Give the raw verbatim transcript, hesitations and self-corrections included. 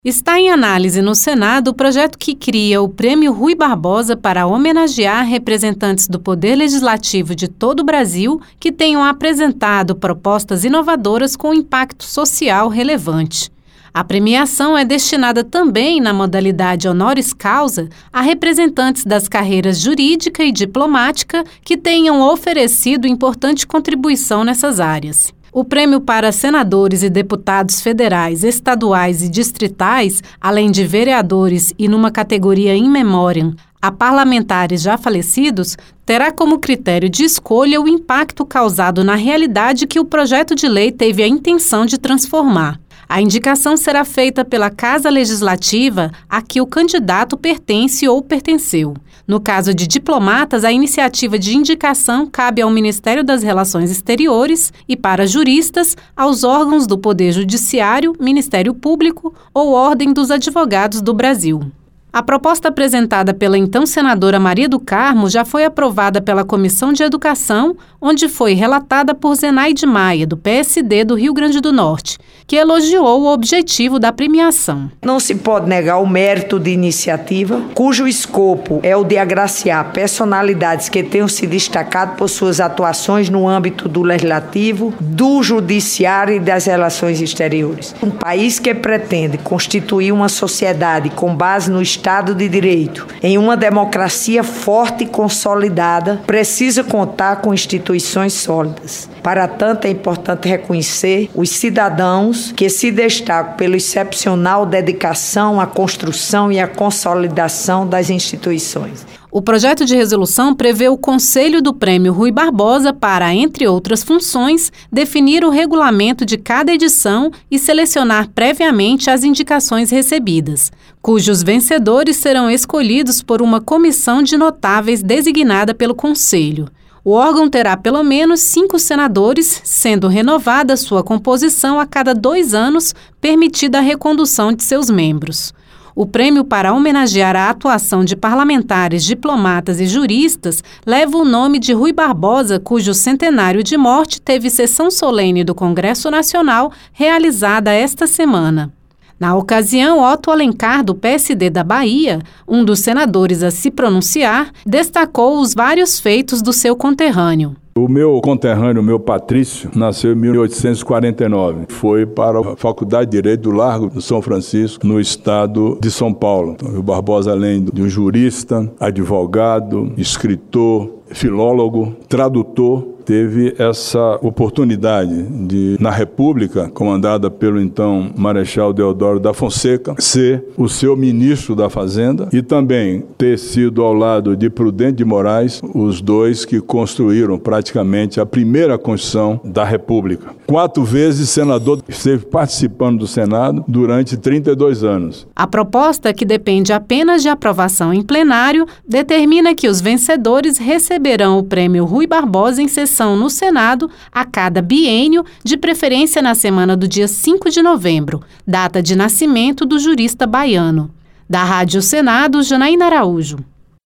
Está em análise no Senado o projeto que cria o Prêmio Rui Barbosa para homenagear representantes do Poder Legislativo de todo o Brasil que tenham apresentado propostas inovadoras com impacto social relevante. A premiação é destinada também, na modalidade honoris causa, a representantes das carreiras jurídica e diplomática que tenham oferecido importante contribuição nessas áreas. O prêmio para senadores e deputados federais, estaduais e distritais, além de vereadores e numa categoria in memoriam a parlamentares já falecidos, terá como critério de escolha o impacto causado na realidade que o projeto de lei teve a intenção de transformar. A indicação será feita pela Casa Legislativa a que o candidato pertence ou pertenceu. No caso de diplomatas, a iniciativa de indicação cabe ao Ministério das Relações Exteriores e, para juristas, aos órgãos do Poder Judiciário, Ministério Público ou Ordem dos Advogados do Brasil. A proposta apresentada pela então senadora Maria do Carmo já foi aprovada pela Comissão de Educação, onde foi relatada por Zenaide Maia, do P S D do Rio Grande do Norte, que elogiou o objetivo da premiação. Não se pode negar o mérito de iniciativa, cujo escopo é o de agraciar personalidades que tenham se destacado por suas atuações no âmbito do legislativo, do judiciário e das relações exteriores. Um país que pretende constituir uma sociedade com base no Estado de Direito, em uma democracia forte e consolidada, precisa contar com instituições sólidas. Para tanto, é importante reconhecer os cidadãos que se destacam pela excepcional dedicação à construção e à consolidação das instituições. O projeto de resolução prevê o Conselho do Prêmio Rui Barbosa para, entre outras funções, definir o regulamento de cada edição e selecionar previamente as indicações recebidas, cujos vencedores serão escolhidos por uma comissão de notáveis designada pelo Conselho. O órgão terá pelo menos cinco senadores, sendo renovada sua composição a cada dois anos, permitida a recondução de seus membros. O prêmio para homenagear a atuação de parlamentares, diplomatas e juristas leva o nome de Rui Barbosa, cujo centenário de morte teve sessão solene do Congresso Nacional realizada esta semana. Na ocasião, Otto Alencar, do P S D da Bahia, um dos senadores a se pronunciar, destacou os vários feitos do seu conterrâneo. O meu conterrâneo, o meu Patrício, nasceu em mil oitocentos e quarenta e nove. Foi para a Faculdade de Direito do Largo do São Francisco, no estado de São Paulo. Então, o Barbosa, além de um jurista, advogado, escritor, filólogo, tradutor, teve essa oportunidade de, na República, comandada pelo então Marechal Deodoro da Fonseca, ser o seu ministro da Fazenda e também ter sido ao lado de Prudente de Moraes, os dois que construíram praticamente a primeira Constituição da República. Quatro vezes senador, esteve participando do Senado durante trinta e dois anos. A proposta, que depende apenas de aprovação em plenário, determina que os vencedores receberão o Prêmio Rui Barbosa em sessão no Senado a cada biênio, de preferência na semana do dia cinco de novembro, data de nascimento do jurista baiano. Da Rádio Senado, Janaína Araújo.